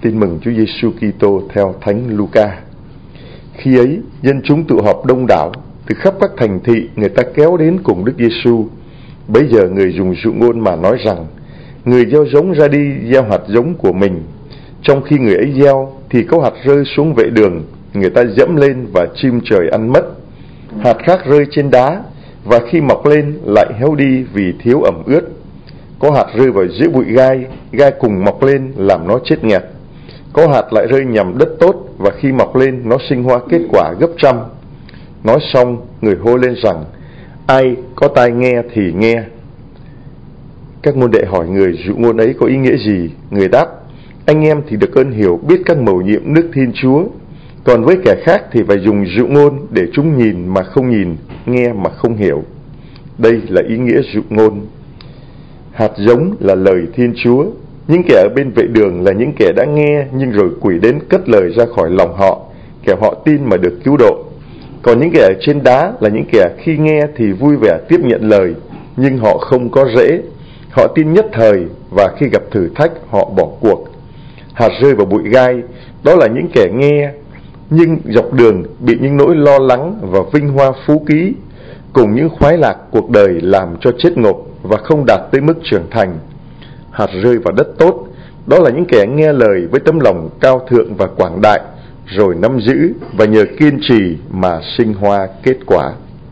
Tin mừng Chúa Giêsu Kitô theo Thánh Luca. Khi ấy, dân chúng tụ họp đông đảo, từ khắp các thành thị người ta kéo đến cùng Đức Giêsu. Bấy giờ người dùng dụ ngôn mà nói rằng: người gieo giống ra đi gieo hạt giống của mình. Trong khi người ấy gieo thì có hạt rơi xuống vệ đường, người ta dẫm lên và chim trời ăn mất. Hạt khác rơi trên đá, và khi mọc lên lại héo đi vì thiếu ẩm ướt. Có hạt rơi vào giữa bụi gai, gai cùng mọc lên làm nó chết nghẹt. Có hạt lại rơi nhằm đất tốt, và khi mọc lên nó sinh hoa kết quả gấp trăm. Nói xong, người hô lên rằng: ai có tai nghe thì nghe. Các môn đệ hỏi người dụ ngôn ấy có ý nghĩa gì. Người đáp: anh em thì được ơn hiểu biết các mầu nhiệm nước Thiên Chúa, còn với kẻ khác thì phải dùng dụ ngôn để chúng nhìn mà không nhìn, nghe mà không hiểu. Đây là ý nghĩa dụ ngôn. Hạt giống là lời Thiên Chúa. Những kẻ ở bên vệ đường là những kẻ đã nghe nhưng rồi quỷ đến cất lời ra khỏi lòng họ, kẻ họ tin mà được cứu độ. Còn những kẻ ở trên đá là những kẻ khi nghe thì vui vẻ tiếp nhận lời, nhưng họ không có rễ. Họ tin nhất thời, và khi gặp thử thách họ bỏ cuộc. Hạt rơi vào bụi gai, đó là những kẻ nghe, nhưng dọc đường bị những nỗi lo lắng và vinh hoa phú quý cùng những khoái lạc cuộc đời làm cho chết ngộp và không đạt tới mức trưởng thành. Hạt rơi vào đất tốt, đó là những kẻ nghe lời với tấm lòng cao thượng và quảng đại, rồi nắm giữ và nhờ kiên trì mà sinh hoa kết quả.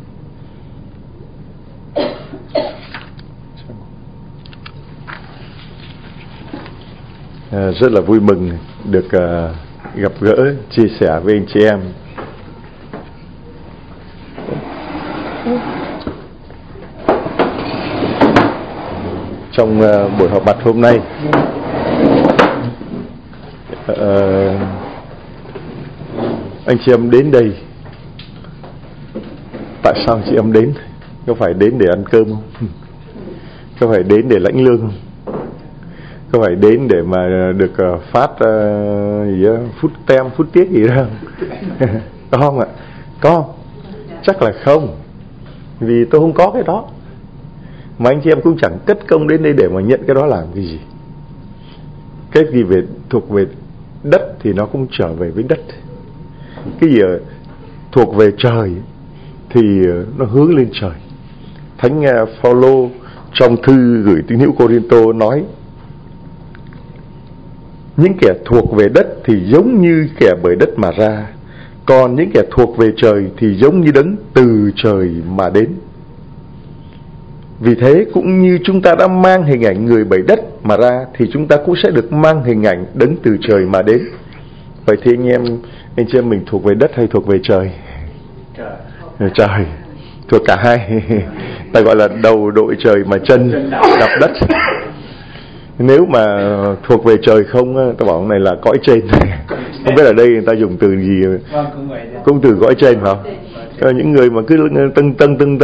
Rất là vui mừng được gặp gỡ, chia sẻ với anh chị em. Trong buổi họp mặt hôm nay, anh chị em đến đây, tại sao anh chị em đến? Có phải đến để ăn cơm không? Có phải đến để lãnh lương không? Có phải đến để mà được phát gì đó, phút tem, phút tiếc gì đó không? Có không ạ? Có không? Chắc là không. Vì tôi không có cái đó. Mà anh chị em cũng chẳng cất công đến đây để mà nhận cái đó làm cái gì. Cái gì thuộc về đất thì nó cũng trở về với đất. Cái gì thuộc về trời thì nó hướng lên trời. Thánh Phaolô trong thư gửi tín hữu Cô-rinh-tô nói: những kẻ thuộc về đất thì giống như kẻ bởi đất mà ra, còn những kẻ thuộc về trời thì giống như đấng từ trời mà đến. Vì thế cũng như chúng ta đã mang hình ảnh người bởi đất mà ra, thì chúng ta cũng sẽ được mang hình ảnh đấng từ trời mà đến. Vậy thì anh chị em mình thuộc về đất hay thuộc về trời? Trời. Thuộc cả hai. Ta gọi là đầu đội trời mà chân đạp đất. Nếu mà thuộc về trời không, ta bảo cái này là cõi trên. Không biết ở đây người ta dùng từ gì, cũng từ cõi trên phải không? Những người mà cứ tâng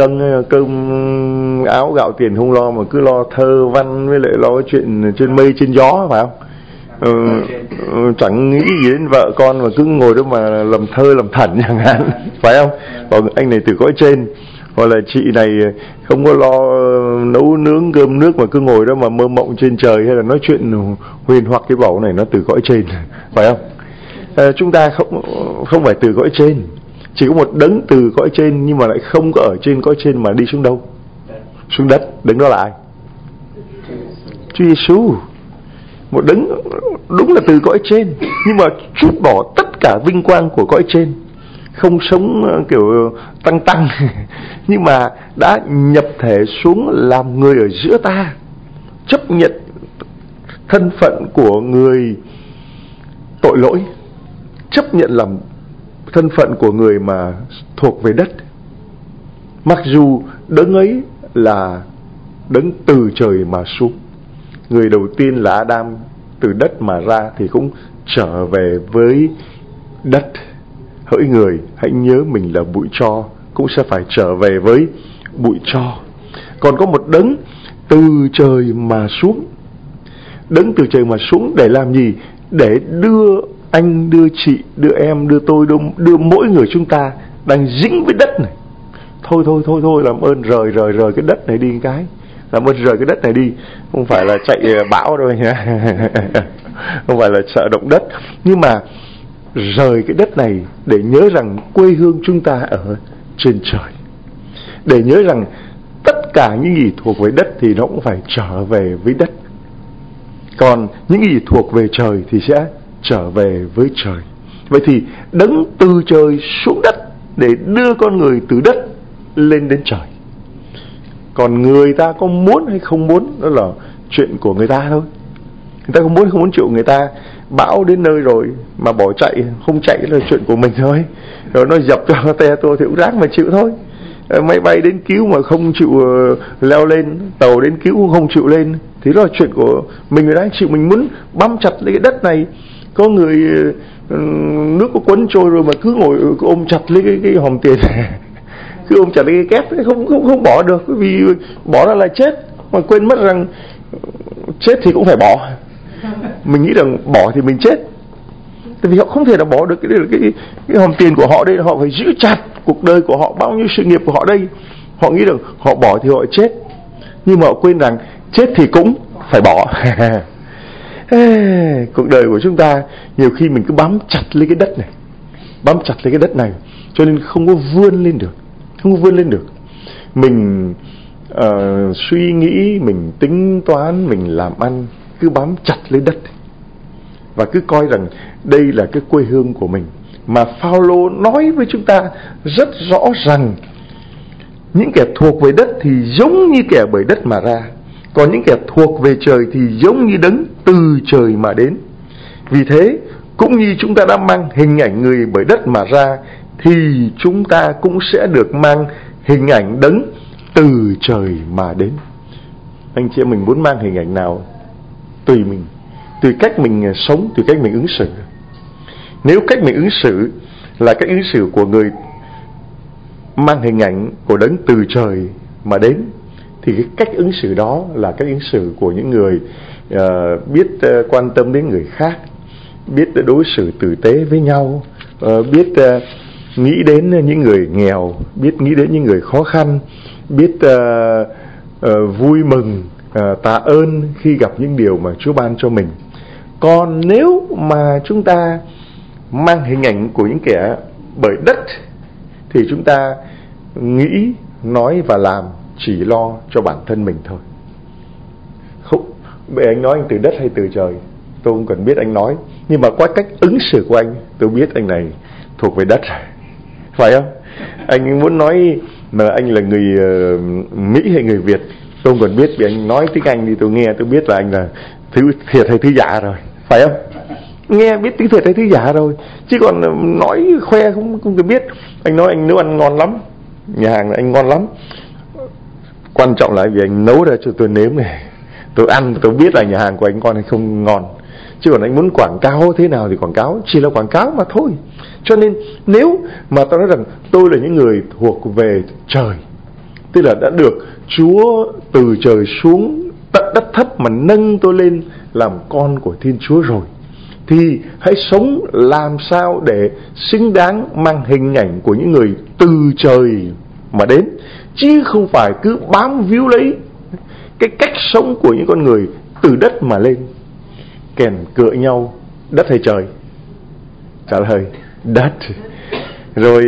cơm áo gạo tiền không lo, mà cứ lo thơ văn với lại lo chuyện trên mây trên gió phải không? Chẳng nghĩ gì đến vợ con, mà cứ ngồi đó mà làm thơ làm thẩn chẳng hạn, phải không? Còn anh này từ cõi trên, hoặc là chị này không có lo nấu nướng cơm nước mà cứ ngồi đó mà mơ mộng trên trời, hay là nói chuyện huyền hoặc, cái bảo này nó từ cõi trên, phải không? Chúng ta không phải từ cõi trên, chỉ có một đấng từ cõi trên, nhưng mà lại không có ở trên cõi trên mà đi xuống đâu? Xuống đất. Đấng đó là ai? Chúa Giêsu. Một đấng đúng là từ cõi trên, nhưng mà trút bỏ tất cả vinh quang của cõi trên, không sống kiểu tăng nhưng mà đã nhập thể xuống làm người ở giữa ta, chấp nhận thân phận của người tội lỗi, chấp nhận làm thân phận của người mà thuộc về đất. Mặc dù đấng ấy là đấng từ trời mà xuống, người đầu tiên là Adam từ đất mà ra thì cũng trở về với đất. Hỡi người, hãy nhớ mình là bụi tro, cũng sẽ phải trở về với bụi tro. Còn có một đấng từ trời mà xuống. Đấng từ trời mà xuống để làm gì? Để đưa anh, đưa chị, đưa em, đưa tôi, đưa mỗi người chúng ta đang dính với đất này. Thôi, làm ơn rời cái đất này đi cái. làm ơn rời cái đất này đi. Không phải là chạy bão đâu nhá. Không phải là sợ động đất, nhưng mà rời cái đất này để nhớ rằng quê hương chúng ta ở trên trời, để nhớ rằng tất cả những gì thuộc về đất thì nó cũng phải trở về với đất, còn những gì thuộc về trời thì sẽ trở về với trời. Vậy thì đấng từ trời xuống đất để đưa con người từ đất lên đến trời. Còn người ta có muốn hay không muốn đó là chuyện của người ta thôi. Người ta không muốn không muốn chịu, người ta bão đến nơi rồi mà bỏ chạy, không chạy là chuyện của mình thôi. Rồi nó dập cho te tua thì cũng ráng mà chịu thôi. Máy bay đến cứu mà không chịu leo lên, tàu đến cứu cũng không chịu lên, thì đó là chuyện của mình, người đang chịu. Mình muốn bám chặt lấy cái đất này. Có người nước có cuốn trôi rồi mà cứ ngồi cứ ôm chặt lấy cái hòm tiền cứ ôm chặt lấy cái kép, không bỏ được, vì bỏ ra là chết, mà quên mất rằng chết thì cũng phải bỏ. Mình nghĩ rằng bỏ thì mình chết, tại vì họ không thể nào bỏ được cái hòm tiền của họ đây. Họ phải giữ chặt cuộc đời của họ, bao nhiêu sự nghiệp của họ đây. Họ nghĩ rằng họ bỏ thì họ chết, nhưng mà họ quên rằng chết thì cũng phải bỏ. Cuộc đời của chúng ta nhiều khi mình cứ bám chặt lấy cái đất này, bám chặt lấy cái đất này, cho nên không có vươn lên được, không có vươn lên được. Mình suy nghĩ, mình tính toán, mình làm ăn, cứ bám chặt lấy đất và cứ coi rằng đây là cái quê hương của mình. Mà Phao-lô nói với chúng ta rất rõ rằng những kẻ thuộc về đất thì giống như kẻ bởi đất mà ra, còn những kẻ thuộc về trời thì giống như đấng từ trời mà đến. Vì thế, cũng như chúng ta đã mang hình ảnh người bởi đất mà ra, thì chúng ta cũng sẽ được mang hình ảnh đấng từ trời mà đến. Anh chị em mình muốn mang hình ảnh nào tùy mình, tùy cách mình sống, tùy cách mình ứng xử. Nếu cách mình ứng xử là cách ứng xử của người mang hình ảnh của đấng từ trời mà đến, thì cái cách ứng xử đó là cách ứng xử của những người biết quan tâm đến người khác, biết đối xử tử tế với nhau, biết nghĩ đến những người nghèo, biết nghĩ đến những người khó khăn, biết vui mừng, tạ ơn khi gặp những điều mà Chúa ban cho mình. Còn nếu mà chúng ta mang hình ảnh của những kẻ bởi đất, thì chúng ta nghĩ, nói và làm chỉ lo cho bản thân mình thôi. Không, vậy anh nói anh từ đất hay từ trời, tôi không cần biết anh nói, nhưng mà qua cách ứng xử của anh, tôi biết anh này thuộc về đất, phải không? Anh muốn nói mà anh là người Mỹ hay người Việt, tôi không cần biết, vì anh nói tiếng Anh thì tôi nghe tôi biết là anh là thứ thiệt hay thứ giả rồi, phải không? Nghe biết tiếng thiệt hay thứ giả rồi, chứ còn nói khoe không cần biết. Anh nói anh nấu ăn ngon lắm, nhà hàng này anh ngon lắm, quan trọng là vì anh nấu ra cho tôi nếm này, tôi ăn tôi biết là nhà hàng của anh ngon hay không ngon. Chứ còn anh muốn quảng cáo thế nào thì quảng cáo, chỉ là quảng cáo mà thôi. Cho nên nếu mà tôi nói rằng tôi là những người thuộc về trời, tức là đã được Chúa từ trời xuống tận đất thấp mà nâng tôi lên làm con của Thiên Chúa rồi, thì hãy sống làm sao để xứng đáng mang hình ảnh của những người từ trời mà đến, chứ không phải cứ bám víu lấy cái cách sống của những con người từ đất mà lên. Kèn cựa nhau, đất hay trời? Trả lời đất. Rồi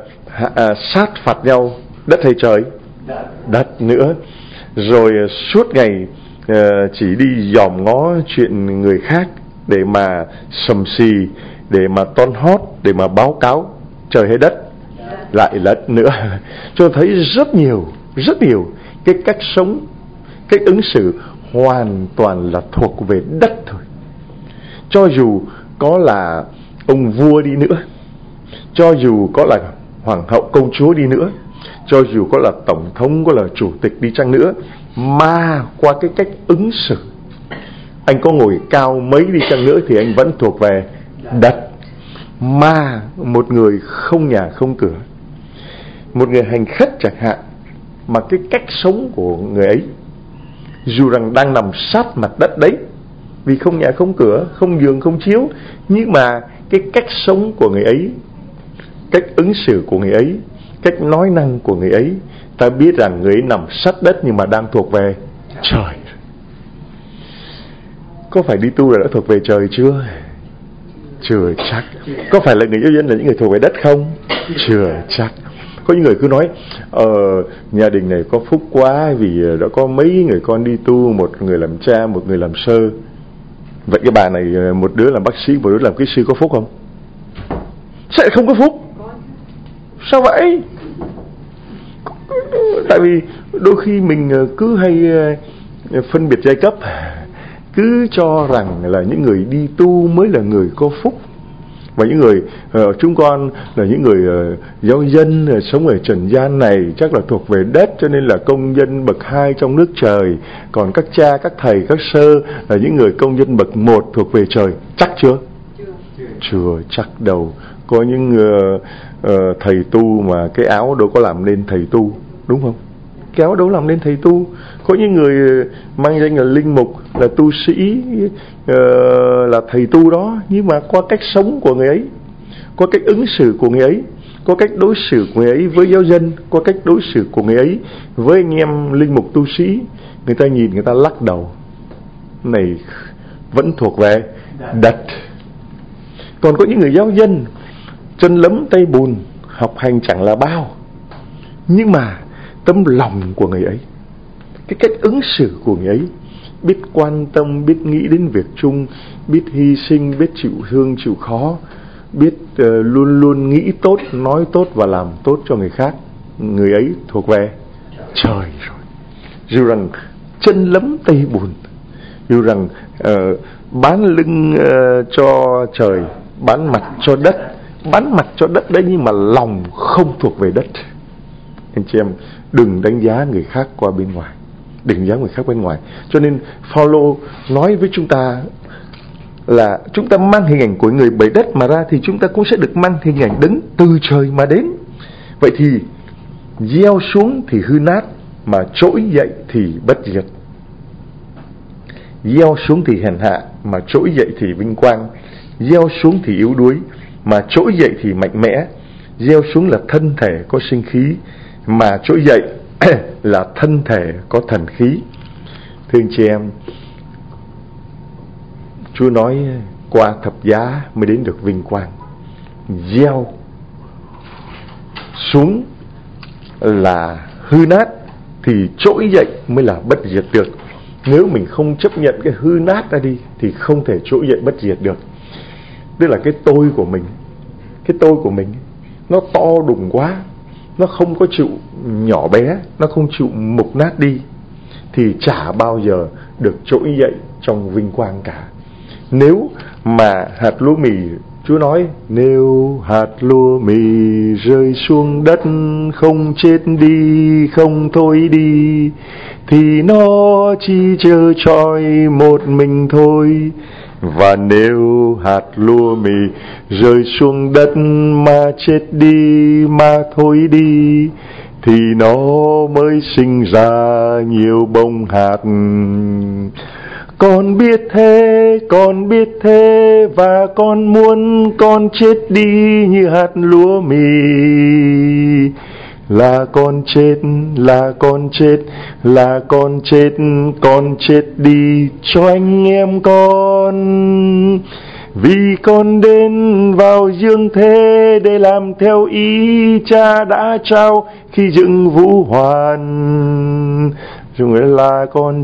sát phạt nhau, đất hay trời? Đất nữa. Rồi suốt ngày chỉ đi dòm ngó chuyện người khác để mà sầm xì, để mà ton hót, để mà báo cáo, trời hay đất? Lại đất nữa. Cho thấy rất nhiều cái cách sống, cách ứng xử hoàn toàn là thuộc về đất thôi. Cho dù có là ông vua đi nữa, cho dù có là hoàng hậu công chúa đi nữa, cho dù có là tổng thống, có là chủ tịch đi chăng nữa, mà qua cái cách ứng xử, anh có ngồi cao mấy đi chăng nữa thì anh vẫn thuộc về đất. Mà một người không nhà không cửa, một người hành khất chẳng hạn, mà cái cách sống của người ấy, dù rằng đang nằm sát mặt đất đấy, vì không nhà không cửa, không giường không chiếu, nhưng mà cái cách sống của người ấy, cách ứng xử của người ấy, cách nói năng của người ấy, ta biết rằng người ấy nằm sát đất nhưng mà đang thuộc về Trời, có phải đi tu là đã thuộc về trời chưa? Chưa chắc. Có phải là người giáo dân là những người thuộc về đất không? Chưa chắc. Có những người cứ nói nhà đình này có phúc quá vì đã có mấy người con đi tu, một người làm cha, một người làm sơ. Vậy cái bà này, một đứa làm bác sĩ, một đứa làm kỹ sư, có phúc không? Sẽ không có phúc. Sao vậy? Tại vì đôi khi mình cứ hay phân biệt giai cấp, cứ cho rằng là những người đi tu mới là người có phúc, và những người chúng con là những người giáo dân sống ở trần gian này chắc là thuộc về đất, cho nên là công dân bậc 2 trong nước trời, còn các cha, các thầy, các sơ là những người công dân bậc 1 thuộc về trời. Chắc chưa? Chưa chắc đâu. Có những thầy tu mà cái áo đâu có làm nên thầy tu, đúng không? Cái áo đâu làm nên thầy tu. Có những người mang danh là linh mục, là tu sĩ, là thầy tu đó, nhưng mà qua cách sống của người ấy, qua cách ứng xử của người ấy, qua cách đối xử của người ấy với giáo dân, qua cách đối xử của người ấy với anh em linh mục tu sĩ, người ta nhìn, người ta lắc đầu, này vẫn thuộc về đất. Còn có những người giáo dân chân lấm tay bùn, học hành chẳng là bao, nhưng mà tấm lòng của người ấy, cái cách ứng xử của người ấy, biết quan tâm, biết nghĩ đến việc chung, biết hy sinh, biết chịu thương, chịu khó, biết luôn luôn nghĩ tốt, nói tốt và làm tốt cho người khác, người ấy thuộc về trời rồi. Dù rằng chân lấm tay bùn, dù rằng bán lưng cho trời, bán mặt cho đất, bán mặt cho đất đấy, nhưng mà lòng không thuộc về đất. Anh chị em đừng đánh giá người khác qua bên ngoài, đừng đánh giá người khác bên ngoài. Cho nên Phaolô nói với chúng ta là chúng ta mang hình ảnh của người bởi đất mà ra, thì chúng ta cũng sẽ được mang hình ảnh Đấng từ trời mà đến. Vậy thì gieo xuống thì hư nát, mà trỗi dậy thì bất diệt. Gieo xuống thì hèn hạ, mà trỗi dậy thì vinh quang. Gieo xuống thì yếu đuối, mà trỗi dậy thì mạnh mẽ. Gieo xuống là thân thể có sinh khí, mà trỗi dậy là thân thể có thần khí. Thưa anh chị em, Chúa nói qua thập giá mới đến được vinh quang. Gieo xuống là hư nát, thì trỗi dậy mới là bất diệt được. Nếu mình không chấp nhận cái hư nát ra đi thì không thể trỗi dậy bất diệt được. Tức là cái tôi của mình, cái tôi của mình nó to đùng quá, nó không có chịu nhỏ bé, nó không chịu mục nát đi, thì chả bao giờ được trỗi dậy trong vinh quang cả. Nếu mà hạt lúa mì, Chúa nói nếu hạt lúa mì rơi xuống đất không chết đi, không thôi đi, thì nó chỉ trơ trọi một mình thôi. Và nếu hạt lúa mì rơi xuống đất mà chết đi, mà thôi đi, thì nó mới sinh ra nhiều bông hạt. Con biết thế, và con muốn con chết đi như hạt lúa mì. Là con chết, là con chết, là con chết đi cho anh em con. Vì con đến vào dương thế để làm theo ý Cha đã trao khi dựng vũ hoàn. Chúng là con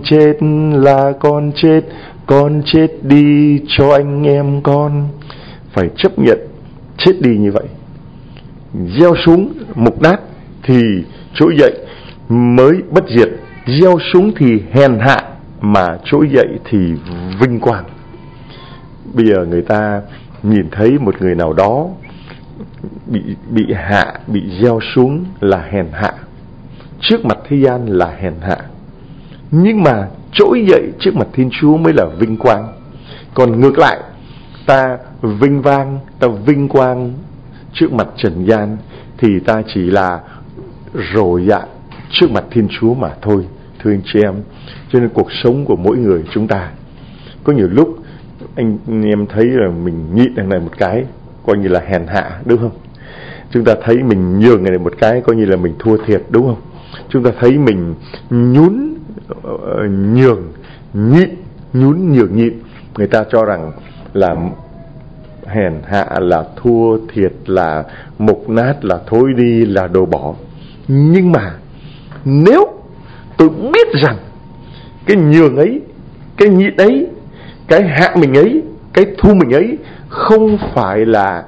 chết đi cho anh em con. Phải chấp nhận chết đi như vậy. Gieo xuống mục nát thì trỗi dậy mới bất diệt. Gieo xuống thì hèn hạ, mà trỗi dậy thì vinh quang. Bây giờ người ta nhìn thấy một người nào đó bị hạ, bị gieo xuống là hèn hạ, trước mặt thế gian là hèn hạ, nhưng mà trỗi dậy trước mặt Thiên Chúa mới là vinh quang. Còn ngược lại, ta vinh quang trước mặt trần gian thì ta chỉ là rồ dạ trước mặt Thiên Chúa mà thôi. Thưa anh chị em, cho nên cuộc sống của mỗi người chúng ta, có nhiều lúc anh em thấy là mình nhịn thằng này một cái coi như là hèn hạ, đúng không? Chúng ta thấy mình nhường người này một cái coi như là mình thua thiệt, đúng không? Chúng ta thấy mình nhún nhường nhịn, nhún nhường nhịn. Người ta cho rằng là hèn hạ, là thua thiệt, là mục nát, là thôi đi, là đồ bỏ. Nhưng mà nếu tôi biết rằng cái nhường ấy, cái nhịn ấy, cái hạ mình ấy, cái thu mình ấy không phải là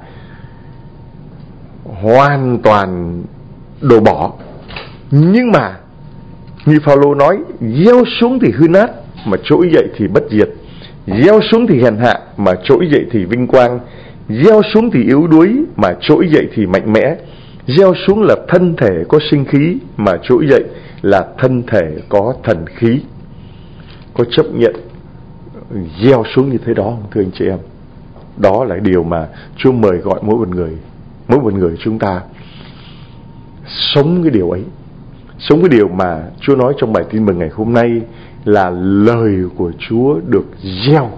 hoàn toàn đổ bỏ, nhưng mà như Phaolô nói, gieo xuống thì hư nát, mà trỗi dậy thì bất diệt; gieo xuống thì hèn hạ, mà trỗi dậy thì vinh quang; gieo xuống thì yếu đuối, mà trỗi dậy thì mạnh mẽ; gieo xuống là thân thể có sinh khí, mà trỗi dậy là thân thể có thần khí. Có chấp nhận gieo xuống như thế đó không, thưa anh chị em? Đó là điều mà Chúa mời gọi mỗi một người chúng ta sống cái điều ấy. Sống cái điều mà Chúa nói trong bài tin mừng ngày hôm nay là lời của Chúa được gieo.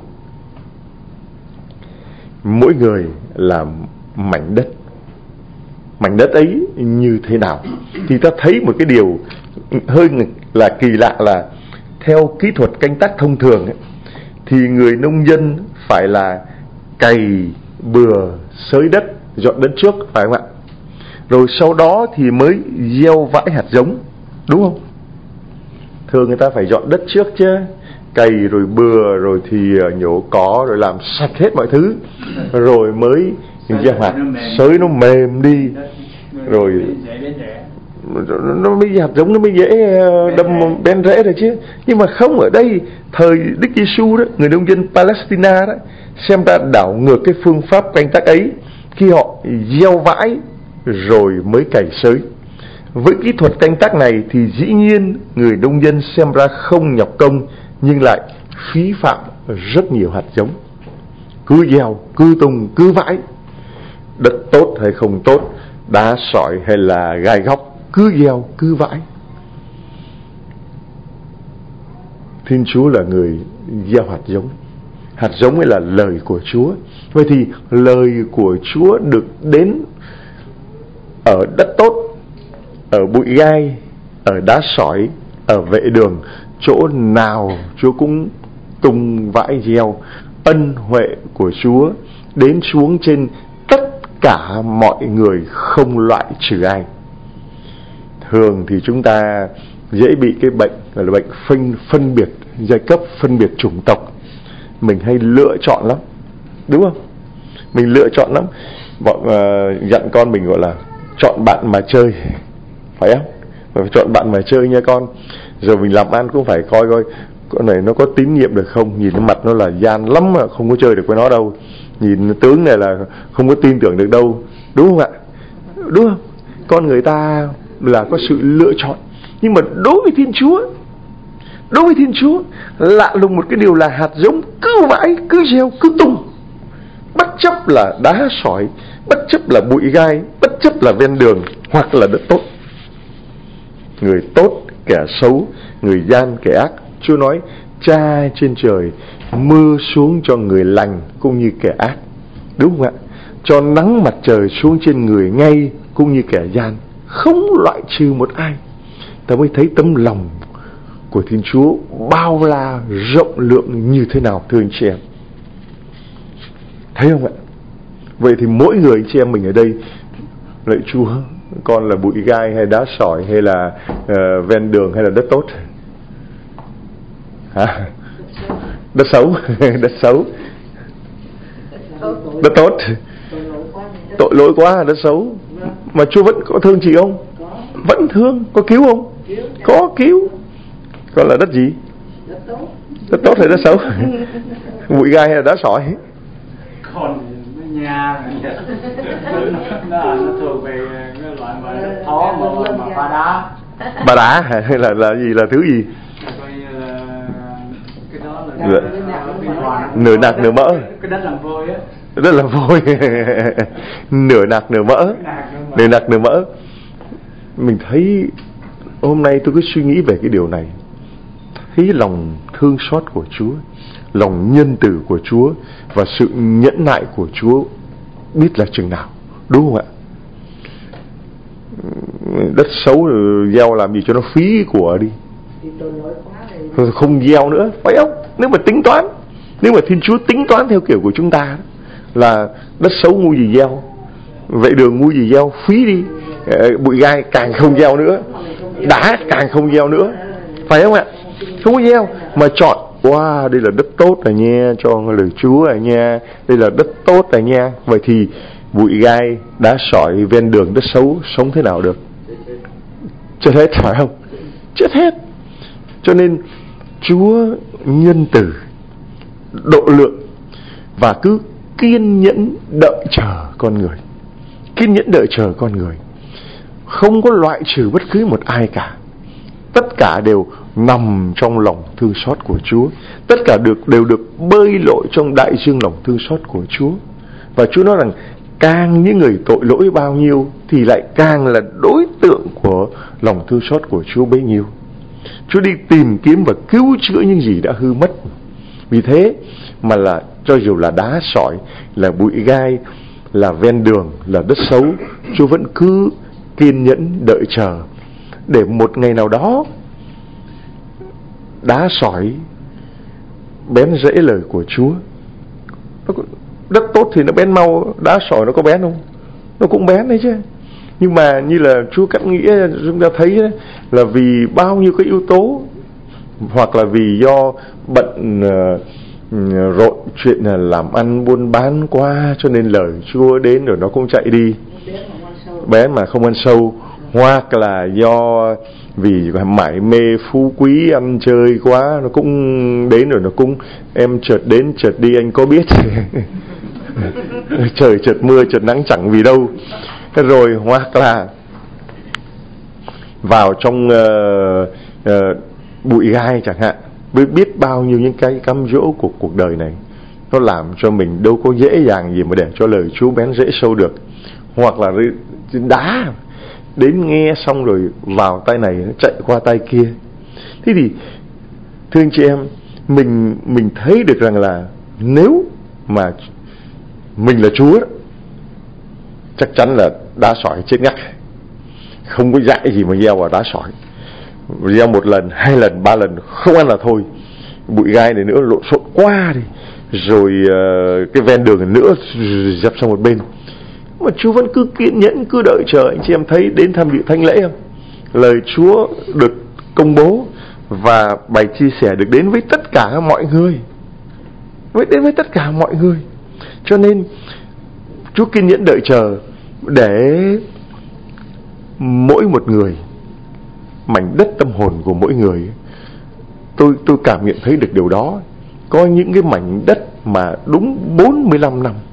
Mỗi người là mảnh đất. Mảnh đất ấy như thế nào? Thì ta thấy một cái điều hơi là kỳ lạ là theo kỹ thuật canh tác thông thường ấy, thì người nông dân phải là cày bừa, xới đất, dọn đất trước, phải không ạ? Rồi sau đó thì mới gieo vãi hạt giống, đúng không? Thường người ta phải dọn đất trước chứ, cày rồi bừa, rồi thì nhổ cỏ, rồi làm sạch hết mọi thứ, rồi mới gieo hạt. Xới nó mềm đi, rồi nó mới hạt giống, nó mới dễ đâm bén rễ rồi chứ. Nhưng mà không, ở đây thời Đức Giêsu đó, người nông dân Palestine đó, xem ta đảo ngược cái phương pháp canh tác ấy, khi họ gieo vãi rồi mới cày xới. Với kỹ thuật canh tác này thì dĩ nhiên người nông dân xem ra không nhọc công, nhưng lại phí phạm rất nhiều hạt giống. Cứ gieo, cứ tung, cứ vãi, đất tốt hay không tốt, đá sỏi hay là gai góc, cứ gieo, cứ vãi. Thiên Chúa là người gieo hạt giống. Hạt giống ấy là lời của Chúa. Vậy thì lời của Chúa được đến ở đất tốt, ở bụi gai, ở đá sỏi, ở vệ đường, chỗ nào Chúa cũng tung vãi gieo. Ân huệ của Chúa đến xuống trên tất cả mọi người, không loại trừ ai. Thường thì chúng ta dễ bị cái bệnh gọi là bệnh phân biệt giai cấp, phân biệt chủng tộc. Mình hay lựa chọn lắm, đúng không? Mình lựa chọn lắm. Bọn dặn con mình gọi là chọn bạn mà chơi, phải không? Phải chọn bạn mà chơi nha con. Rồi mình làm ăn cũng phải coi con này nó có tín nhiệm được không. Nhìn cái mặt nó là gian lắm mà không có chơi được với nó đâu. Nhìn tướng này là không có tin tưởng được đâu, đúng không ạ? Đúng không? Con người ta là có sự lựa chọn. Nhưng mà đối với Thiên Chúa lạ lùng một cái điều là hạt giống cứ vãi, cứ gieo, cứ tung, bất chấp là đá sỏi, bất chấp là bụi gai, bất chấp là ven đường, hoặc là đất tốt. Người tốt, kẻ xấu, người gian, kẻ ác. Chúa nói Cha trên trời mưa xuống cho người lành cũng như kẻ ác, đúng không ạ? Cho nắng mặt trời xuống trên người ngay cũng như kẻ gian, không loại trừ một ai. Ta mới thấy tấm lòng của Thiên Chúa bao la rộng lượng như thế nào, thưa anh chị em. Thấy không ạ? Vậy thì mỗi người anh chị em mình ở đây, lạy Chúa, con là bụi gai hay đá sỏi hay là ven đường hay là đất tốt? Hả? Đất xấu. Đất xấu. Đất tốt. Tội lỗi quá, đất xấu. Mà Chúa vẫn có thương chị không? Vẫn thương. Có cứu không? Có cứu. Con là đất gì? Đất tốt hay đất xấu? Bụi gai hay là đá sỏi? Còn nhà nó thuộc về cái loại mà đất thó mà ba đá. Ba đá hay là gì, là thứ gì? Cái đó là nửa nạc nửa mỡ. Cái đất làm vôi á. Đất làm vôi. Nửa nạc nửa mỡ. Nửa nạc nửa mỡ. Mình thấy hôm nay tôi cứ suy nghĩ về cái điều này, thấy lòng thương xót của Chúa, lòng nhân từ của Chúa và sự nhẫn nại của Chúa biết là chừng nào, đúng không ạ? Đất xấu rồi gieo làm gì cho nó phí của đi. không gieo nữa, phải không? Nếu mà tính toán, nếu mà Thiên Chúa tính toán theo kiểu của chúng ta là đất xấu ngu gì gieo, vậy đường ngu gì gieo, phí đi, bụi gai càng không gieo nữa, đá càng không gieo nữa, phải không ạ? Không có gieo mà chọn, wow, đây là đất tốt rồi nha, cho lời Chúa rồi nha, đây là đất tốt rồi nha. Vậy thì bụi gai, đá sỏi ven đường, đất xấu sống thế nào được? Chết hết, phải không? Chết hết. Cho nên Chúa nhân từ, độ lượng và cứ kiên nhẫn đợi chờ con người, kiên nhẫn đợi chờ con người, không có loại trừ bất cứ một ai cả. Tất cả đều nằm trong lòng thương xót của Chúa, tất cả đều được bơi lội trong đại dương lòng thương xót của Chúa. Và Chúa nói rằng càng những người tội lỗi bao nhiêu thì lại càng là đối tượng của lòng thương xót của Chúa bấy nhiêu. Chúa đi tìm kiếm và cứu chữa những gì đã hư mất. Vì thế mà là cho dù là đá sỏi, là bụi gai, là ven đường, là đất xấu, Chúa vẫn cứ kiên nhẫn đợi chờ, để một ngày nào đó đá sỏi bén rễ lời của Chúa. Đất tốt thì nó bén mau, đá sỏi nó có bén không? Nó cũng bén đấy chứ. Nhưng mà như là Chúa cắt nghĩa chúng ta thấy đấy, là vì bao nhiêu cái yếu tố, hoặc là vì do bận rộn chuyện là làm ăn buôn bán quá, cho nên lời Chúa đến rồi nó cũng chạy đi, bén mà không ăn sâu. Hoặc là do vì mải mê phú quý ăn chơi quá, nó cũng đến rồi nó cũng em chợt đến chợt đi, anh có biết. Trời chợt mưa chợt nắng chẳng vì đâu. Rồi hoặc là vào trong bụi gai chẳng hạn, với biết bao nhiêu những cái cám dỗ của cuộc đời này, nó làm cho mình đâu có dễ dàng gì mà để cho lời Chúa bén rễ sâu được. Hoặc là đá đến nghe xong rồi vào tay này nó chạy qua tay kia. Thế thì thưa anh chị em, mình thấy được rằng là nếu mà mình là Chúa đó, chắc chắn là đá sỏi chết ngắt, không có dại gì mà gieo vào đá sỏi. Gieo một lần, 2 lần, 3 lần không ăn là thôi. Bụi gai này nữa lộn xộn quá đi, rồi cái ven đường nữa dẹp sang một bên. Mà Chúa vẫn cứ kiên nhẫn, cứ đợi chờ. Anh chị em thấy đến tham dự thánh lễ không? Lời Chúa được công bố và bài chia sẻ được đến với tất cả mọi người, đến với tất cả mọi người. Cho nên Chúa kiên nhẫn đợi chờ để mỗi một người, mảnh đất tâm hồn của mỗi người. Tôi cảm nhận thấy được điều đó. Có những cái mảnh đất mà đúng 45 năm,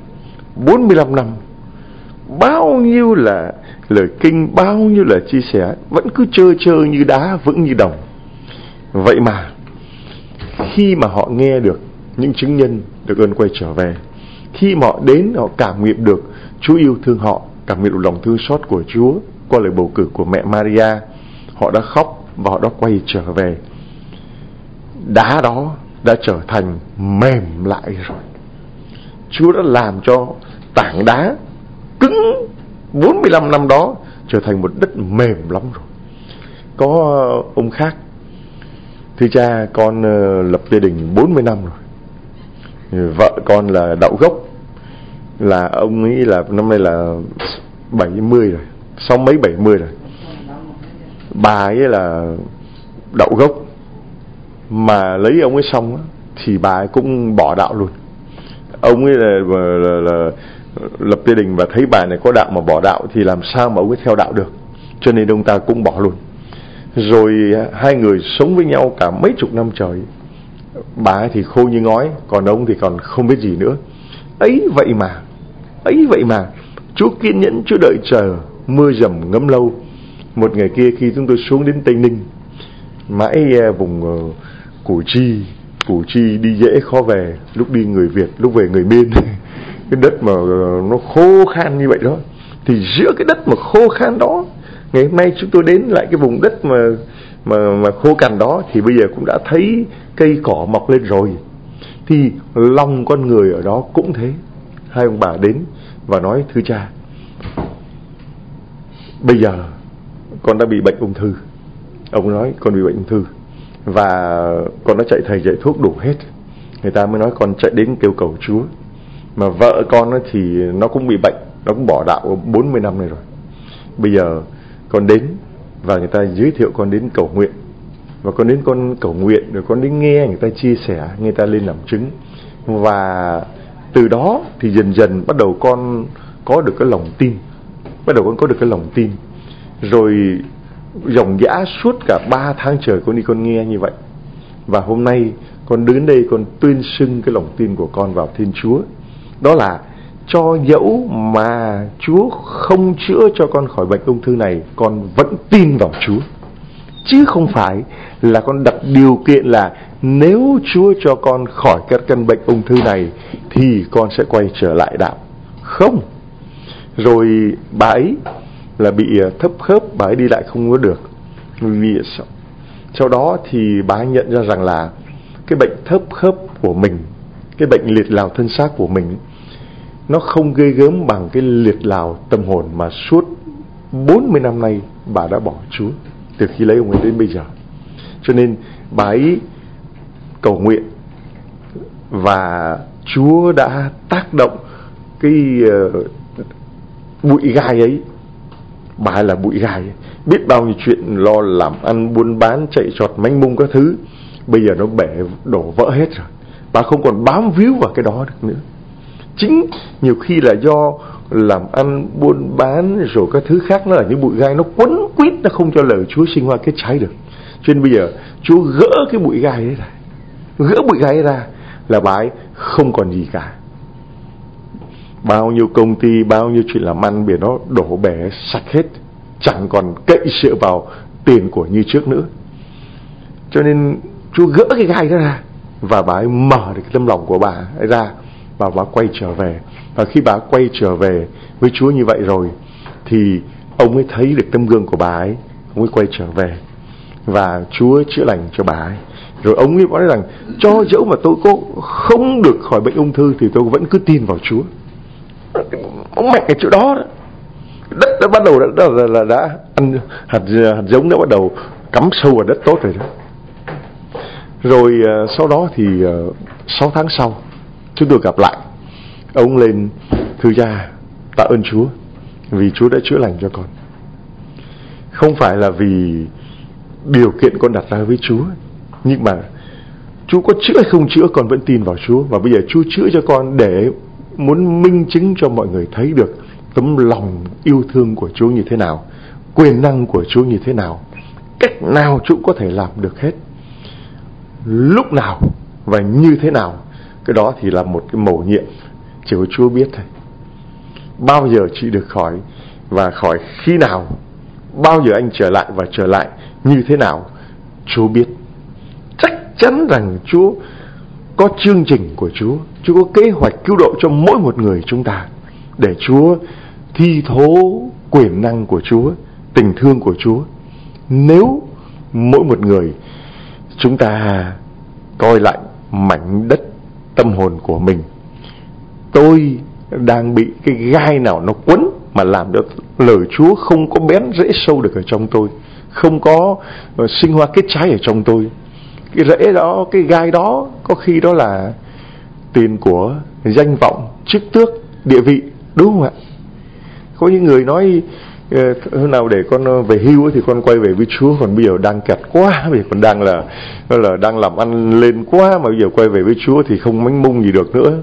45 năm, bao nhiêu là lời kinh, bao nhiêu là chia sẻ, vẫn cứ trơ như đá, vững như đồng. Vậy mà khi mà họ nghe được những chứng nhân được ơn quay trở về, khi mà họ đến, họ cảm nghiệm được Chúa yêu thương họ, cảm nghiệm được lòng thương xót của Chúa qua lời bầu cử của mẹ Maria, họ đã khóc và họ đã quay trở về. Đá đó đã trở thành mềm lại rồi. Chúa đã làm cho tảng đá cứng 45 năm đó trở thành một đất mềm lắm rồi. Có ông khác, thưa cha, con lập gia đình 40 năm rồi. Vợ con là đậu gốc, là ông ấy là năm nay là 70 rồi, 70 rồi. Bà ấy là đậu gốc, mà lấy ông ấy xong thì bà ấy cũng bỏ đạo luôn. Ông ấy là lập gia đình và thấy bà này có đạo mà bỏ đạo thì làm sao mà ông ấy theo đạo được, cho nên ông ta cũng bỏ luôn. Rồi hai người sống với nhau cả mấy chục năm trời. Bà ấy thì khô như ngói, còn ông thì còn không biết gì nữa. Ấy vậy mà Chúa kiên nhẫn, Chúa đợi chờ, mưa dầm ngấm lâu. Một ngày kia khi chúng tôi xuống đến Tây Ninh, mãi vùng Củ Chi đi dễ khó về, lúc đi người Việt, lúc về người Miên. Cái đất mà nó khô khan như vậy đó, thì giữa cái đất mà khô khan đó, ngày hôm nay chúng tôi đến lại cái vùng đất mà khô cằn đó, thì bây giờ cũng đã thấy cây cỏ mọc lên rồi. Thì lòng con người ở đó cũng thế. Hai ông bà đến và nói: thưa cha, bây giờ con đã bị bệnh ung thư. Ông nói: con bị bệnh ung thư. Và con đã chạy thầy chạy thuốc đủ hết, người ta mới nói con chạy đến kêu cầu Chúa. Mà vợ con thì nó cũng bị bệnh, nó cũng bỏ đạo 40 năm này rồi. Bây giờ con đến và người ta giới thiệu con đến cầu nguyện, và con đến con cầu nguyện rồi con đến nghe người ta chia sẻ, người ta lên làm chứng. Và từ đó thì dần dần bắt đầu con có được cái lòng tin, rồi dòng dã suốt cả 3 tháng trời con đi con nghe như vậy. Và hôm nay con đứng đây con tuyên xưng cái lòng tin của con vào Thiên Chúa. Đó là cho dẫu mà Chúa không chữa cho con khỏi bệnh ung thư này, con vẫn tin vào Chúa. Chứ không phải là con đặt điều kiện là nếu Chúa cho con khỏi các căn bệnh ung thư này thì con sẽ quay trở lại đạo. Không. Rồi bà ấy là bị thấp khớp, bà ấy đi lại không có được. Vì sau đó thì bà ấy nhận ra rằng là cái bệnh thấp khớp của mình, cái bệnh liệt lào thân xác của mình, nó không ghê gớm bằng cái liệt lào tâm hồn mà suốt 40 năm nay bà đã bỏ Chúa từ khi lấy ông ấy đến bây giờ. Cho nên bà ấy cầu nguyện và Chúa đã tác động cái bụi gai ấy. Bà ấy là bụi gai ấy. Biết bao nhiêu chuyện lo làm ăn buôn bán chạy trọt manh mung các thứ, bây giờ nó bể đổ vỡ hết rồi. Bà không còn bám víu vào cái đó được nữa. Chính nhiều khi là do làm ăn buôn bán rồi các thứ khác, nó là những bụi gai nó quấn quýt, nó không cho lời Chúa sinh hoa kết trái được. Cho nên bây giờ Chúa gỡ cái bụi gai ấy ra, là bà ấy không còn gì cả. Bao nhiêu công ty, bao nhiêu chuyện làm ăn biển nó đổ bể sạch hết, chẳng còn cậy dựa vào tiền của như trước nữa. Cho nên Chúa gỡ cái gai đó ra và bà ấy mở được cái tâm lòng của bà ấy ra, và bà quay trở về. Và khi bà quay trở về với Chúa như vậy rồi thì ông ấy thấy được tấm gương của bà ấy, ông ấy quay trở về và Chúa chữa lành cho bà ấy. Rồi ông ấy nói rằng cho dẫu mà tôi có không được khỏi bệnh ung thư thì tôi vẫn cứ tin vào Chúa. Ông mạnh ở chỗ đó, đất đã bắt đầu đã ăn hạt giống đã bắt đầu cắm sâu vào đất tốt rồi đó. Rồi sau đó thì 6 tháng sau chúng tôi gặp lại. Ông lên: thưa cha, tạ ơn Chúa vì Chúa đã chữa lành cho con. Không phải là vì điều kiện con đặt ra với Chúa, nhưng mà Chúa có chữa hay không chữa con vẫn tin vào Chúa. Và bây giờ Chúa chữa cho con để muốn minh chứng cho mọi người thấy được tấm lòng yêu thương của Chúa như thế nào, quyền năng của Chúa như thế nào, cách nào Chúa có thể làm được hết, lúc nào và như thế nào. Cái đó thì là một cái mầu nhiệm chỉ có Chúa biết thôi. Bao giờ chị được khỏi và khỏi khi nào, bao giờ anh trở lại và trở lại như thế nào, Chúa biết. Chắc chắn rằng Chúa có chương trình của Chúa có kế hoạch cứu độ cho mỗi một người chúng ta, để Chúa thi thố quyền năng của Chúa, tình thương của Chúa. Nếu mỗi một người chúng ta coi lại mảnh đất tâm hồn của mình, tôi đang bị cái gai nào nó quấn mà làm cho lời Chúa không có bén rễ sâu được ở trong tôi, không có sinh hoa kết trái ở trong tôi. Cái rễ đó, cái gai đó, có khi đó là tiền của, danh vọng, chức tước, địa vị, đúng không ạ? Có những người nói hôm nào để con về hưu thì con quay về với Chúa, còn bây giờ đang kẹt quá, bây giờ còn đang làm ăn lên quá, mà bây giờ quay về với Chúa thì không mánh mung gì được nữa.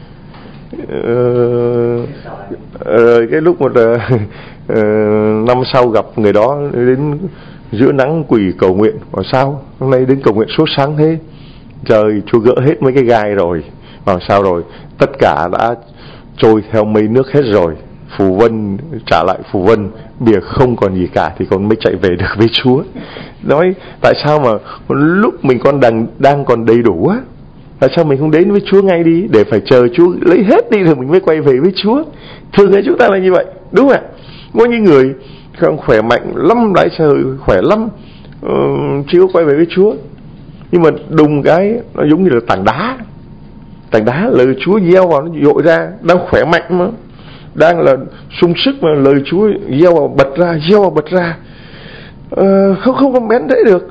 Cái lúc một năm sau gặp người đó đến giữa nắng quỳ cầu nguyện, bảo sao hôm nay đến cầu nguyện sốt sáng thế? Trời, Chúa gỡ hết mấy cái gai rồi. Bảo sao rồi? Tất cả đã trôi theo mây nước hết rồi. Phù vân trả lại phù vân, bây giờ không còn gì cả thì con mới chạy về được với Chúa. Nói tại sao mà lúc mình còn đang còn đầy đủ á, tại sao mình không đến với Chúa ngay đi, để phải chờ Chúa lấy hết đi rồi mình mới quay về với Chúa? Thường là chúng ta là như vậy, đúng không ạ? Có những người không khỏe mạnh lắm, lái xe khỏe lắm, chưa quay về với Chúa, nhưng mà đùng cái nó giống như là tảng đá lời Chúa gieo vào nó dội ra. Đang khỏe mạnh mà, đang là sung sức mà lời Chúa gieo vào bật ra, không có bén rễ được.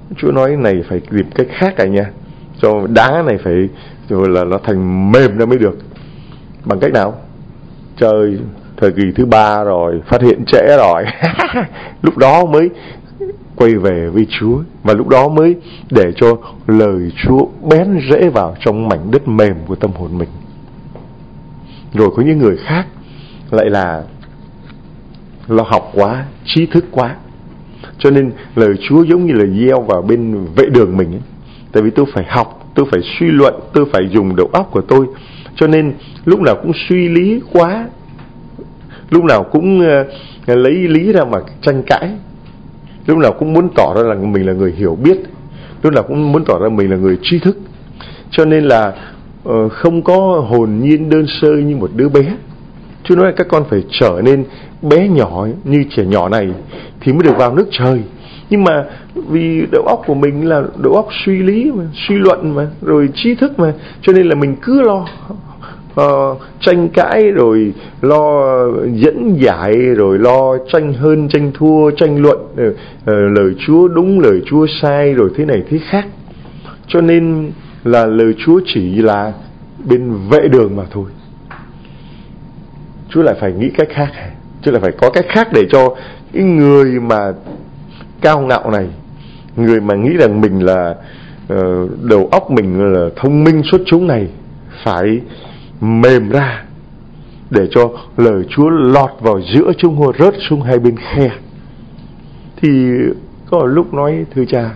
Chúa nói này phải tìm cách khác cả nha, cho đá này phải rồi là nó thành mềm ra mới được. Bằng cách nào? Trời, thời kỳ thứ 3 rồi, phát hiện trễ rồi. Lúc đó mới quay về với Chúa, và lúc đó mới để cho lời Chúa bén rễ vào trong mảnh đất mềm của tâm hồn mình. Rồi có những người khác lại là lo học quá, trí thức quá, cho nên lời Chúa giống như là gieo vào bên vệ đường mình ấy. Tại vì tôi phải học, tôi phải suy luận, tôi phải dùng đầu óc của tôi, cho nên lúc nào cũng suy lý quá, lúc nào cũng lấy lý ra mà tranh cãi, lúc nào cũng muốn tỏ ra là mình là người hiểu biết, lúc nào cũng muốn tỏ ra mình là người trí thức. Cho nên là không có hồn nhiên đơn sơ như một đứa bé. Chúa nói là các con phải trở nên bé nhỏ như trẻ nhỏ này thì mới được vào nước trời. Nhưng mà vì đầu óc của mình là đầu óc suy lý mà, suy luận mà, rồi trí thức mà, cho nên là mình cứ lo tranh cãi, rồi lo dẫn giải, rồi lo tranh hơn tranh thua, tranh luận lời Chúa đúng lời Chúa sai, rồi thế này thế khác. Cho nên là lời Chúa chỉ là bên vệ đường mà thôi. Chúa lại phải nghĩ cách khác, Chúa lại phải có cách khác để cho cái người mà cao ngạo này, người mà nghĩ rằng mình là đầu óc mình là thông minh xuất chúng này, phải mềm ra để cho lời Chúa lọt vào giữa chúng, hoặc rớt xuống hai bên khe. Thì có lúc nói: thưa cha,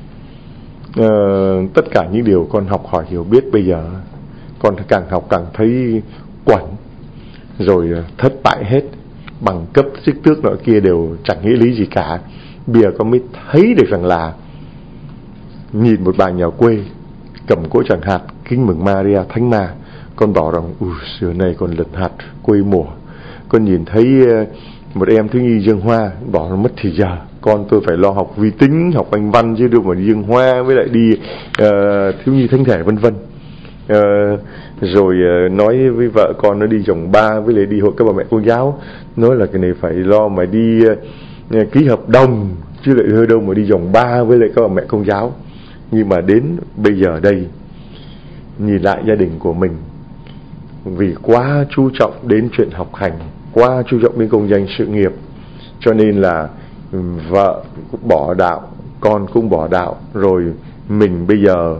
tất cả những điều con học hỏi hiểu biết bây giờ, con càng học càng thấy quẩn, rồi thất bại hết, bằng cấp chức tước nọ kia đều chẳng nghĩa lý gì cả. Bây giờ con mới thấy được rằng là nhìn một bà nhà quê cầm cỗ tràng hạt kính mừng Maria Thánh Ma, con bảo rằng xưa này còn lật hạt quê mùa. Con nhìn thấy một em thiếu nhi dâng hoa, bảo nó mất thì giờ con tôi phải lo học vi tính, học anh văn chứ đâu mà đi dâng hoa, với lại đi thiếu nhi thánh thể vân vân. Rồi nói với vợ con nó đi dòng ba, với lại đi hội các bà mẹ Công giáo, nói là cái này phải lo mà đi ký hợp đồng, chứ lại hơi đâu mà đi dòng ba với lại các bà mẹ Công giáo. Nhưng mà đến bây giờ đây, nhìn lại gia đình của mình, vì quá chú trọng đến chuyện học hành, quá chú trọng đến công danh sự nghiệp, cho nên là vợ cũng bỏ đạo, con cũng bỏ đạo, rồi mình bây giờ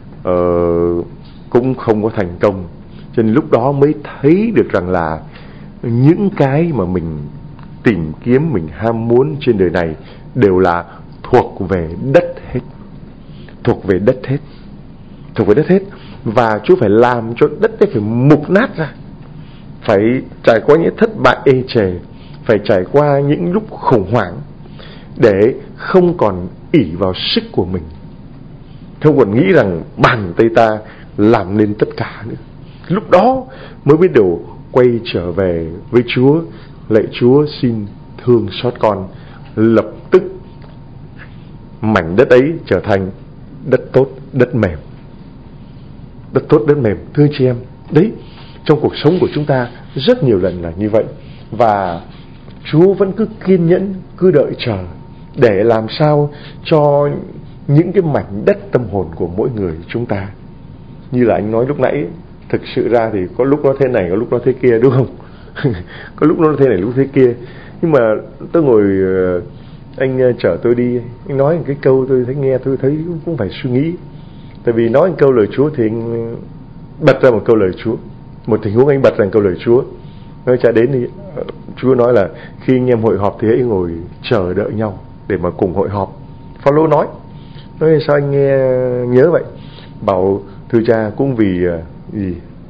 cũng không có thành công. Cho nên lúc đó mới thấy được rằng là những cái mà mình tìm kiếm, mình ham muốn trên đời này đều là thuộc về đất hết. Thuộc về đất hết. Thuộc về đất hết. Và Chúa phải làm cho đất ấy phải mục nát ra, phải trải qua những thất bại ê chề, phải trải qua những lúc khủng hoảng, để không còn ỷ vào sức của mình, không còn nghĩ rằng bàn tay ta làm nên tất cả nữa. Lúc đó mới biết điều quay trở về với Chúa, lạy Chúa xin thương xót con. Lập tức mảnh đất ấy trở thành đất tốt, đất mềm. Đất tốt, đất mềm. Thưa chị em, đấy, trong cuộc sống của chúng ta rất nhiều lần là như vậy. Và Chúa vẫn cứ kiên nhẫn, cứ đợi chờ, để làm sao cho những cái mảnh đất tâm hồn của mỗi người chúng ta, như là anh nói lúc nãy, thực sự ra thì có lúc nó thế này, có lúc nó thế kia, đúng không? Có lúc nó thế này, lúc thế kia. Nhưng mà tôi ngồi, anh chở tôi đi, anh nói một cái câu tôi thấy nghe, tôi thấy cũng phải suy nghĩ. Tại vì nói một câu lời Chúa thì anh bật ra một câu lời Chúa, một tình huống anh bật ra một câu lời Chúa. Nói cha đến thì Chúa nói là khi anh em hội họp thì hãy ngồi chờ đợi nhau để mà cùng hội họp. Phaolô nói sao anh nghe nhớ vậy? Bảo thưa cha cũng vì gì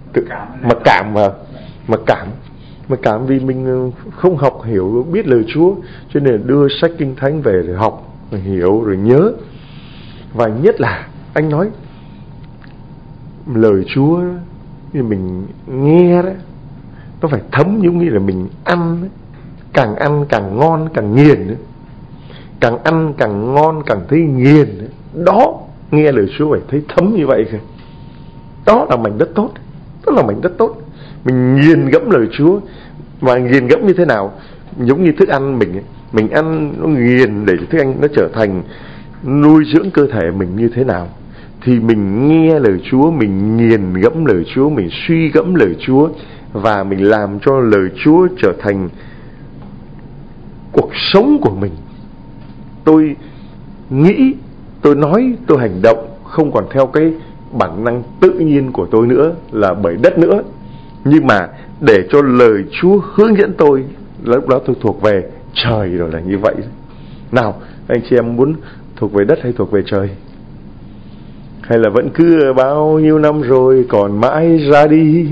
mặc cảm vì mình không học hiểu biết lời Chúa, cho nên đưa sách kinh thánh về để học, rồi hiểu, rồi nhớ. Và nhất là anh nói lời Chúa như mình nghe đó, nó phải thấm giống như là mình ăn đó. Càng ăn càng ngon, càng nghiền nữa. Càng ăn càng ngon, càng thấy nghiền nữa. Đó, nghe lời Chúa phải thấy thấm như vậy kìa. Đó là mảnh đất tốt. Đó là mảnh đất tốt. Mình nghiền ngẫm lời Chúa. Mà nghiền ngẫm như thế nào? Giống như thức ăn mình ăn nó nghiền để thức ăn nó trở thành nuôi dưỡng cơ thể mình như thế nào, thì mình nghe lời Chúa, mình nghiền ngẫm lời Chúa, mình suy gẫm lời Chúa, và mình làm cho lời Chúa trở thành cuộc sống của mình. Tôi nghĩ, tôi nói, tôi hành động không còn theo cái bản năng tự nhiên của tôi nữa, là bởi đất nữa, nhưng mà để cho lời Chúa hướng dẫn tôi, lúc đó tôi thuộc về trời rồi, là như vậy. Nào, anh chị em muốn thuộc về đất hay thuộc về trời? Hay là vẫn cứ bao nhiêu năm rồi còn mãi ra đi?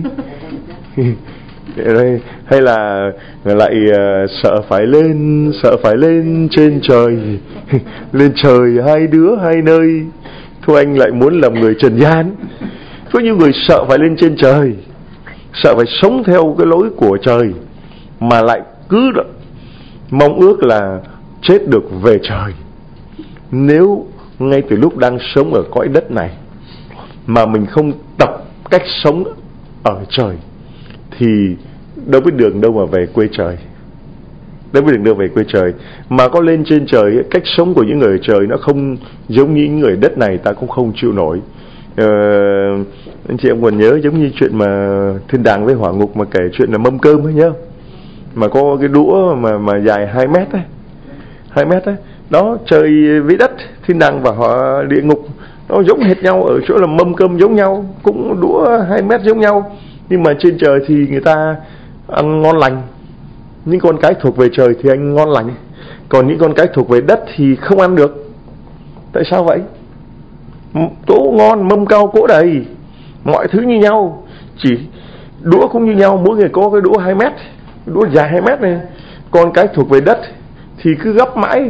Hay là lại sợ phải lên trên trời, lên trời hai đứa hai nơi. Thôi anh lại muốn làm người trần gian. Có nhiều người sợ phải lên trên trời, sợ phải sống theo cái lối của trời, mà lại cứ mong ước là chết được về trời. Nếu ngay từ lúc đang sống ở cõi đất này mà mình không tập cách sống ở trời, thì đâu biết đường đâu mà về quê trời. Đâu biết đường đâu về quê trời. Mà có lên trên trời, cách sống của những người trời nó không giống như những người đất này, ta cũng không chịu nổi. Anh chị em còn nhớ giống như chuyện mà thiên đàng với hỏa ngục mà kể chuyện là mâm cơm ấy nhớ, mà có cái đũa mà dài 2 mét ấy, 2 mét ấy. Đó, trời với đất, thiên đàng và địa ngục nó giống hệt nhau ở chỗ là mâm cơm giống nhau, cũng đũa 2 mét giống nhau, nhưng mà trên trời thì người ta ăn ngon lành. Những con cái thuộc về trời thì ăn ngon lành, còn những con cái thuộc về đất thì không ăn được. Tại sao vậy? Cỗ ngon, mâm cao cỗ đầy, mọi thứ như nhau, chỉ đũa cũng như nhau, mỗi người có cái đũa 2 mét, đũa dài 2 mét này. Con cái thuộc về đất thì cứ gấp mãi,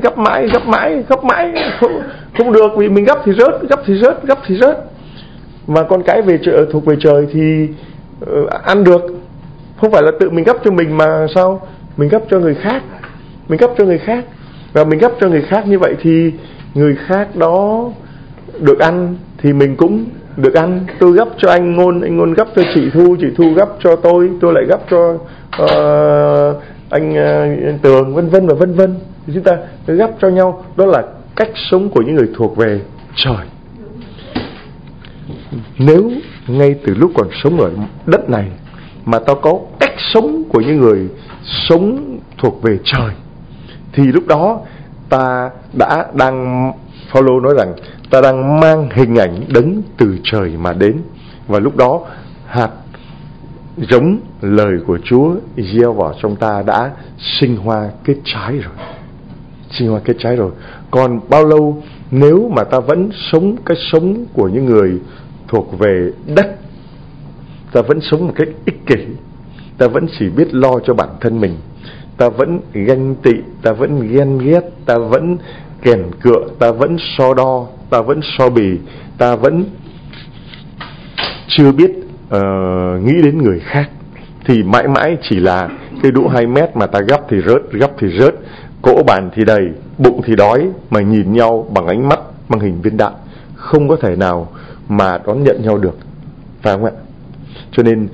không được, vì mình gấp thì rớt. Mà con cái thuộc về trời thì ăn được. Không phải là tự mình gấp cho mình mà sao? Mình gấp cho người khác. Và mình gấp cho người khác như vậy thì người khác đó được ăn thì mình cũng được ăn. Tôi gấp cho anh Ngôn gấp cho chị Thu gấp cho tôi lại gấp cho anh Tường, vân vân. Chúng ta gấp cho nhau. Đó là cách sống của những người thuộc về trời. Nếu ngay từ lúc còn sống ở đất này mà tao có cách sống của những người sống thuộc về trời, thì lúc đó ta Phaolô nói rằng ta đang mang hình ảnh đấng từ trời mà đến. Và lúc đó hạt giống lời của Chúa gieo vào trong ta đã sinh hoa kết trái rồi. Còn bao lâu nếu mà ta vẫn sống cách sống của những người thuộc về đất, ta vẫn sống một cách ích kỷ, ta vẫn chỉ biết lo cho bản thân mình, ta vẫn ganh tị, ta vẫn ghen ghét, ta vẫn kèn cựa, ta vẫn so đo, ta vẫn so bì, ta vẫn chưa biết nghĩ đến người khác, thì mãi mãi chỉ là cái đũa 2 mét mà ta gấp thì rớt, cỗ bàn thì đầy, bụng thì đói, mà nhìn nhau bằng ánh mắt bằng hình viên đạn, không có thể nào mà đón nhận nhau được, phải không ạ? Cho nên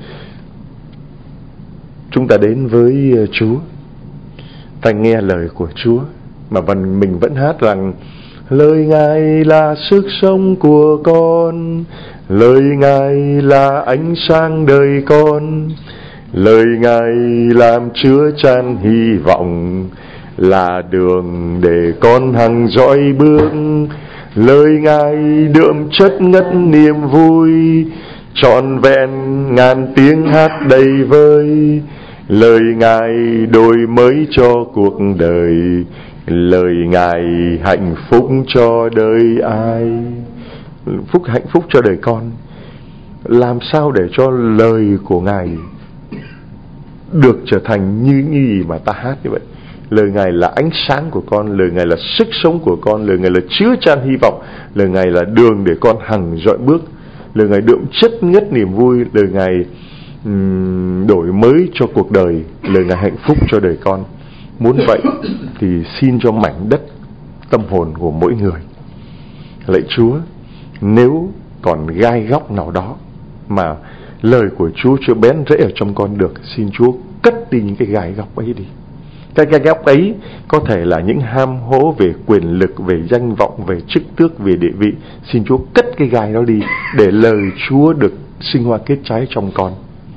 chúng ta đến với Chúa, ta nghe lời của Chúa, mà mình vẫn hát rằng lời Ngài là sức sống của con, lời Ngài là ánh sáng đời con, lời Ngài làm chứa chan hy vọng, là đường để con hằng dõi bước. Lời Ngài đượm chất ngất niềm vui, trọn vẹn ngàn tiếng hát đầy vơi. Lời Ngài đổi mới cho cuộc đời, lời Ngài hạnh phúc cho đời ai. Hạnh phúc cho đời con. Làm sao để cho lời của Ngài được trở thành như gì mà ta hát như vậy? Lời Ngài là ánh sáng của con, lời Ngài là sức sống của con, lời Ngài là chứa chan hy vọng, lời Ngài là đường để con hằng dõi bước, lời Ngài đượm chất ngất niềm vui, lời Ngài đổi mới cho cuộc đời, lời Ngài hạnh phúc cho đời con. Muốn vậy thì xin cho mảnh đất tâm hồn của mỗi người. Lạy Chúa, nếu còn gai góc nào đó mà lời của Chúa chưa bén rễ ở trong con được, xin Chúa cất đi những cái gai góc ấy đi. Cái gai góc ấy có thể là những ham hố về quyền lực, về danh vọng, về chức tước, về địa vị. Xin Chúa cất cái gai đó đi để lời Chúa được sinh hoa kết trái trong con.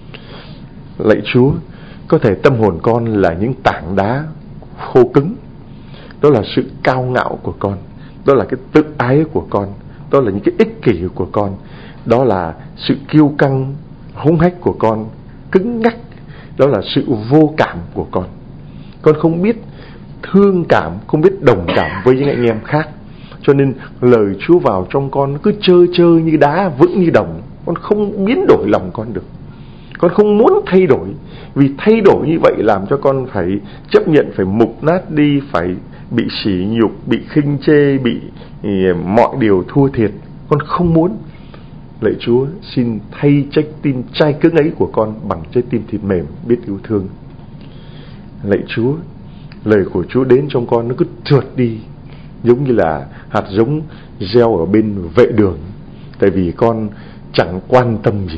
Lạy Chúa, có thể tâm hồn con là những tảng đá khô cứng. Đó là sự cao ngạo của con, đó là cái tự ái của con, đó là những cái ích kỷ của con, đó là sự kiêu căng hung hách của con, cứng ngắc, đó là sự vô cảm của con. Con không biết thương cảm, không biết đồng cảm với những anh em khác. Cho nên lời Chúa vào trong con cứ trơ như đá, vững như đồng. Con không biến đổi lòng con được. Con không muốn thay đổi, vì thay đổi như vậy làm cho con phải chấp nhận phải mục nát đi, phải bị sỉ nhục, bị khinh chê, bị mọi điều thua thiệt. Con không muốn. Lạy Chúa, xin thay trái tim chai cứng ấy của con bằng trái tim thịt mềm biết yêu thương. Lạy Chúa, lời của Chúa đến trong con nó cứ trượt đi, giống như là hạt giống gieo ở bên vệ đường. Tại vì con chẳng quan tâm gì,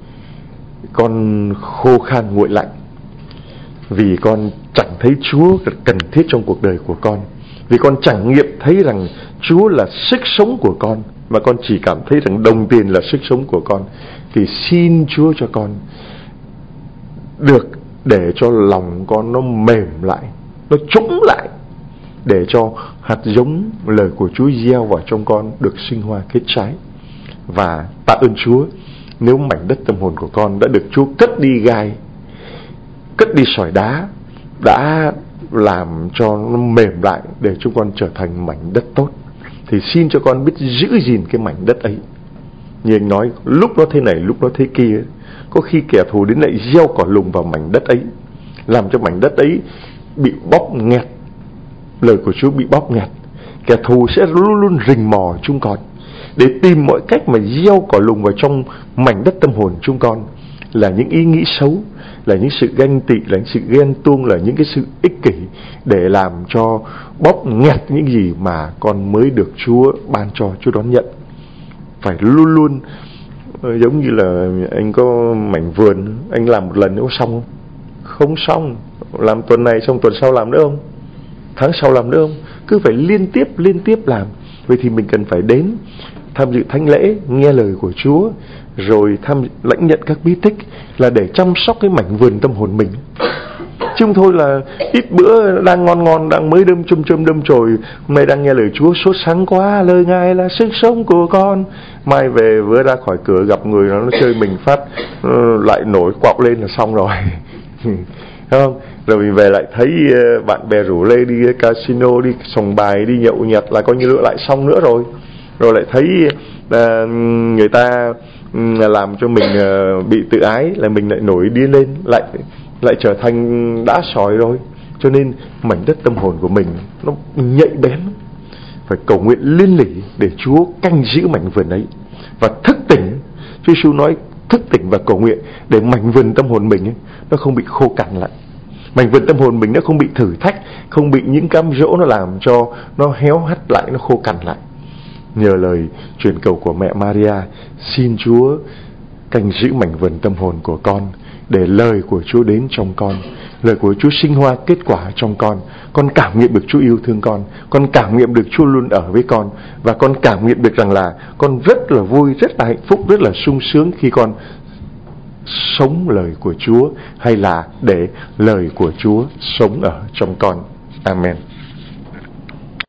con khô khan nguội lạnh, vì con chẳng thấy Chúa cần thiết trong cuộc đời của con, vì con chẳng nghiệm thấy rằng Chúa là sức sống của con, mà con chỉ cảm thấy rằng đồng tiền là sức sống của con. Thì xin Chúa cho con được để cho lòng con nó mềm lại, nó trũng lại, để cho hạt giống lời của Chúa gieo vào trong con được sinh hoa kết trái. Và tạ ơn Chúa, nếu mảnh đất tâm hồn của con đã được Chúa cất đi gai, cất đi sỏi đá, đã làm cho nó mềm lại để chúng con trở thành mảnh đất tốt, thì xin cho con biết giữ gìn cái mảnh đất ấy. Như anh nói, lúc nó thế này, lúc nó thế kia, có khi kẻ thù đến lại gieo cỏ lùng vào mảnh đất ấy, làm cho mảnh đất ấy bị bóp nghẹt. Lời của Chúa bị bóp nghẹt. Kẻ thù sẽ luôn luôn rình mò chúng con để tìm mọi cách mà gieo cỏ lùng vào trong mảnh đất tâm hồn chúng con, là những ý nghĩ xấu, là những sự ganh tị, là những sự ghen tuông, là những cái sự ích kỷ, để làm cho bóp nghẹt những gì mà con mới được Chúa ban cho, Chúa đón nhận. Phải luôn luôn giống như là anh có mảnh vườn, anh làm một lần nó xong không? Không xong. Làm tuần này xong tuần sau làm nữa không? Tháng sau làm nữa không? Cứ phải liên tiếp làm. Vậy thì mình cần phải đến tham dự thánh lễ, nghe lời của Chúa, rồi lãnh nhận các bí tích, là để chăm sóc cái mảnh vườn tâm hồn mình. Chứ không thôi là ít bữa đang ngon, đang mới đâm chum đâm chồi, hôm nay đang nghe lời Chúa sốt sắng quá, lời Ngài là sức sống của con, mai về vừa ra khỏi cửa gặp người nó chơi mình phát, lại nổi quạo lên là xong rồi. Không? Rồi mình về lại thấy bạn bè rủ lê đi casino, đi sòng bài, đi nhậu nhẹt là coi như lại xong nữa rồi. Rồi lại thấy người ta làm cho mình bị tự ái, là mình lại nổi điên lên, lại trở thành đá sỏi rồi. Cho nên mảnh đất tâm hồn của mình nó nhạy bén, phải cầu nguyện liên lỉ để Chúa canh giữ mảnh vườn ấy và thức tỉnh. Chúa Giêsu nói thức tỉnh và cầu nguyện để mảnh vườn tâm hồn mình ấy, nó không bị khô cằn lại, mảnh vườn tâm hồn mình nó không bị thử thách, không bị những cám dỗ nó làm cho nó héo hắt lại, nó khô cằn lại. Nhờ lời truyền cầu của mẹ Maria, xin Chúa canh giữ mảnh vườn tâm hồn của con, để lời của Chúa đến trong con, lời của Chúa sinh hoa kết quả trong con cảm nghiệm được Chúa yêu thương con cảm nghiệm được Chúa luôn ở với con, và con cảm nghiệm được rằng là con rất là vui, rất là hạnh phúc, rất là sung sướng khi con sống lời của Chúa, hay là để lời của Chúa sống ở trong con. Amen.